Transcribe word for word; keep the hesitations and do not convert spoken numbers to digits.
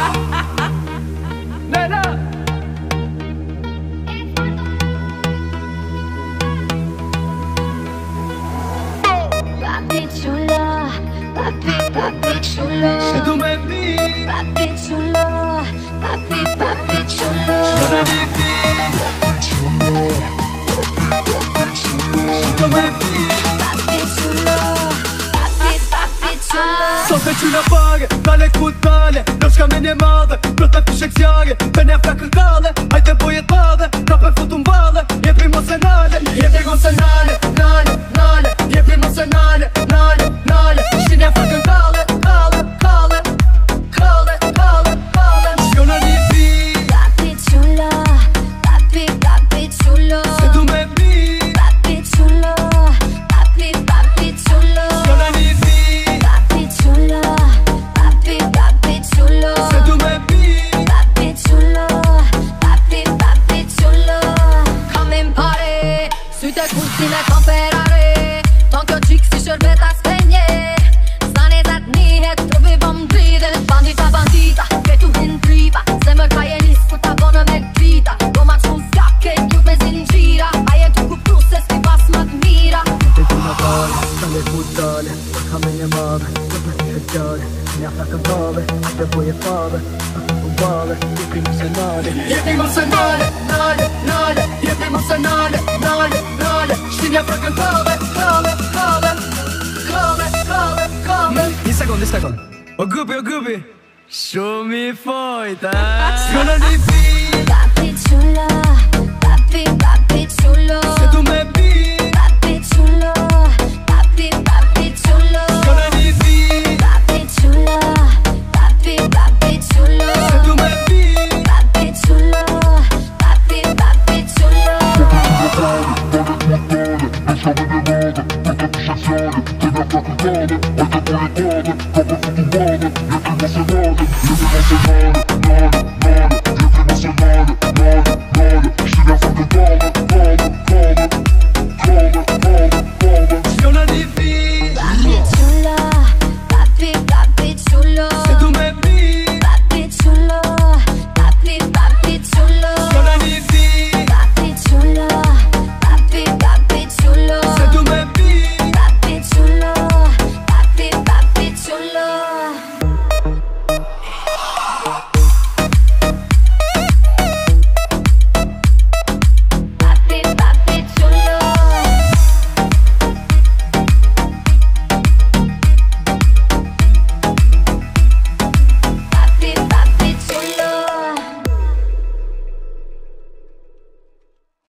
Nena. Papi chulo, papi, papi chulo. Se tu me vi, Papi chulo, papi, papi chulo. sono di vi. Se tu me vi, Papi chulo, papi, papi chulo. Sofet që në pare, kale ku t'ale Loshka me një madhe, pro të fishek zjarë Për një frakër kale, hajte bojet madhe Ka për futu m'bale, jepi mos e nale Jepi mos e nale, nale, nale Jepi mos e nale, nale, nale Shti një frakër kale, kale, kale Kale, kale, kale Shko në një vi Papi chulo, papi, papi chulo. Se du me vi Papi chulo, papi, papi chulo. Shko në një vi Papi chulo, papi, papi chulo. Se du me vi Papi chulo, papi, papi chulo. Kam in pare, syte kursin e kam Ferrari. Ton kjo qik si shërbeta s'penje. Zane zat nihet, trupi bom dride. Bandita, bandita, kretu hin tripa. Se më ka jenis ku ta bonë me krita. Do ma qmu s'jake, ljut me zinxhira. Aje tu kuptu se s'ki pas më t'mira. Te tu në pare, kale ku t'ale Ka me një madhe, do të fishek zjarë Një frakër kale, hajte bojet madhe Ka për futu m'bale, jepi mos e nale Jepi mos e nale, nale, nale Jepi mos e nale, nale, nale Shti një frakër kale, kale, kale Kale, kale, kale Një sekund, një sekund O gupi, o gupi Shumë i fojt, a? S'ko në një vi Papi chulo, papi, papi chulo. Se tu me vi Papi chulo, papi, papi chulo. S'ko në një vi Papi chulo, papi, papi chulo. Se tu me vi Papi chulo, papi, papi chulo. Te